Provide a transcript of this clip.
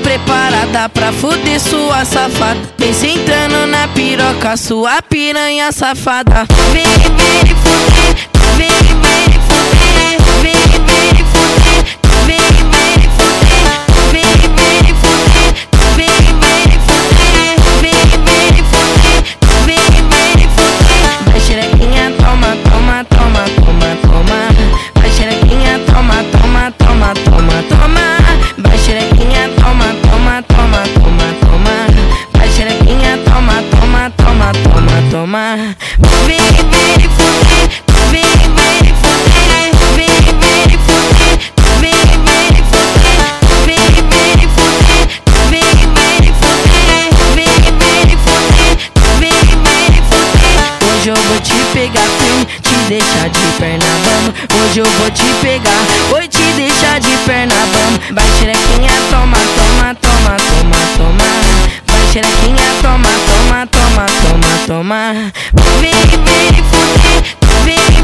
preparada pra fuder sua safada. Vem sentando na piroca, sua piranha safada. Vem fuder, vem fuder, vem fuder, vem fuder, vem fuder, vem fuder, vem fuder, vem fuder. Vai xerequinha, toma, toma, toma, toma, toma. Vai xerequinha, toma, toma, toma, toma, toma. Vai xerequinha, toma, toma, toma, toma, toma. Vai xerequinha, toma, toma, toma, toma, toma. Vem fuder, vem fuder, vem fuder, vem fuder, vem fuder, vem fuder, vem fuder, vem fuder. Hoje eu vou te pegar firme, te deixar de perna bamba. Hoje eu vou te pegar, oi, te deixar de perna bamba. Vai xerequinha, toma, toma, toma, toma, toma. Vai xerequinha, toma, toma, toma, toma, toma. Vem fuder, vem